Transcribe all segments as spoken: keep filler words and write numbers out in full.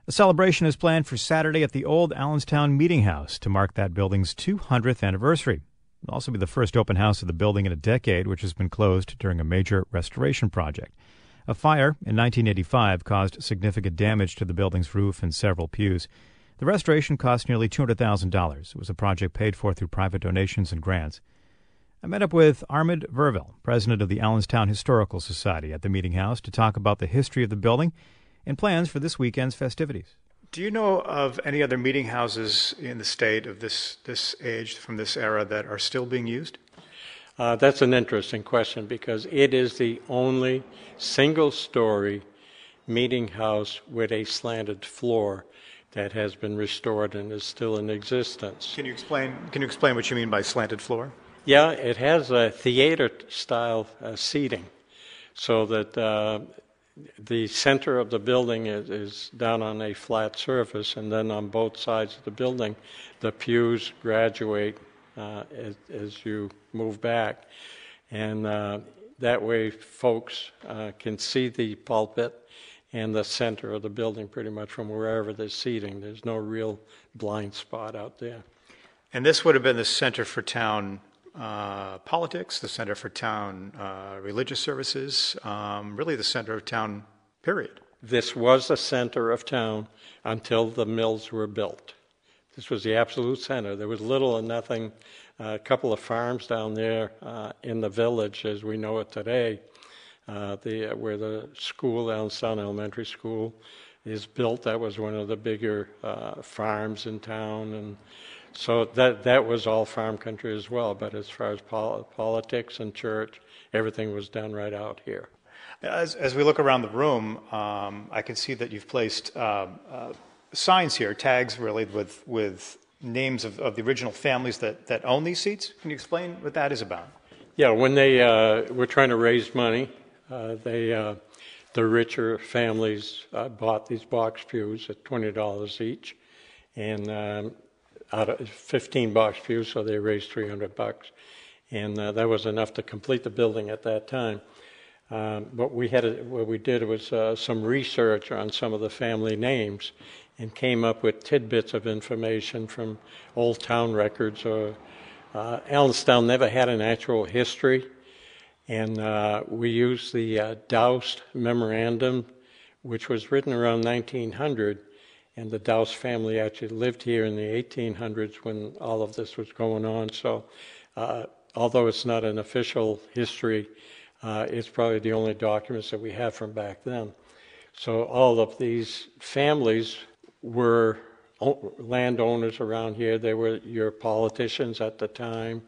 A celebration is planned for Saturday at the old Allenstown Meeting House to mark that building's two hundredth anniversary. It'll also be the first open house of the building in a decade, which has been closed during a major restoration project. A fire in nineteen eighty-five caused significant damage to the building's roof and several pews. The restoration cost nearly two hundred thousand dollars. It was a project paid for through private donations and grants. I met up with Armand Verville, president of the Allenstown Historical Society, at the Meeting House to talk about the history of the building and plans for this weekend's festivities. Do you know of any other meeting houses in the state of this, this age, from this era, that are still being used? Uh, that's an interesting question because it is the only single-story meeting house with a slanted floor that has been restored and is still in existence. Can you explain, can you explain what you mean by slanted floor? Yeah, it has a theater-style uh, seating so that uh, the center of the building is, is down on a flat surface, and then on both sides of the building, the pews graduate uh, as, as you move back. And uh, that way folks uh, can see the pulpit and the center of the building pretty much from wherever they're seating. There's no real blind spot out there. And this would have been the center for town Uh, politics, the center for town uh, religious services, um, really the center of town, period. This was the center of town until the mills were built. This was the absolute center. There was little or nothing, uh, a couple of farms down there uh, in the village as we know it today, uh, the, uh, where the school, Allenstown Elementary School, is built. That was one of the bigger uh, farms in town, and so that that was all farm country as well, but as far as pol- politics and church, everything was done right out here. As, as we look around the room, um, I can see that you've placed uh, uh, signs here, tags really, with with names of, of the original families that, that own these seats. Can you explain what that is about? Yeah, when they uh, were trying to raise money, uh, they uh, the richer families uh, bought these box pews at twenty dollars each, and um, out of fifteen box pews, so they raised three hundred bucks, and uh, that was enough to complete the building at that time. Um, but we had a, what we did was uh, some research on some of the family names, and came up with tidbits of information from old town records. Or uh, Allenstown never had an actual history, and uh, we used the uh, Doust Memorandum, which was written around nineteen hundred. And the Doust family actually lived here in the eighteen hundreds when all of this was going on. So uh, although it's not an official history, uh, it's probably the only documents that we have from back then. So all of these families were o- landowners around here. They were your politicians at the time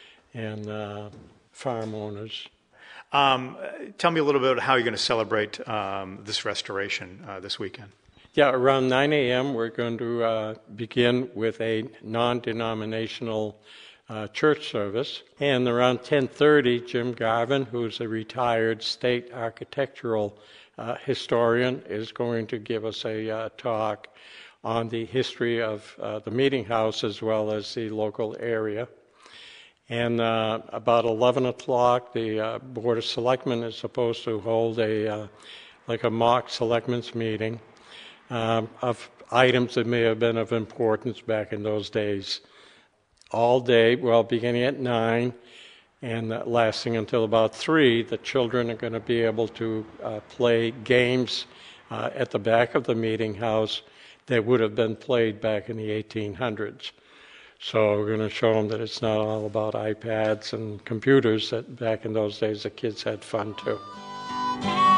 and uh, farm owners. Um, tell me a little bit about how you're going to celebrate um, this restoration uh, this weekend. Yeah, around nine a.m. we're going to uh, begin with a non-denominational uh, church service. And around ten thirty, Jim Garvin, who's a retired state architectural uh, historian, is going to give us a uh, talk on the history of uh, the meeting house as well as the local area. And uh, about eleven o'clock, the uh, Board of Selectmen is supposed to hold a uh, like a mock selectmen's meeting Um, of items that may have been of importance back in those days. All day, well, beginning at nine and uh, lasting until about three, the children are going to be able to uh, play games uh, at the back of the meeting house that would have been played back in the eighteen hundreds. So we're going to show them that it's not all about iPads and computers, that back in those days the kids had fun too.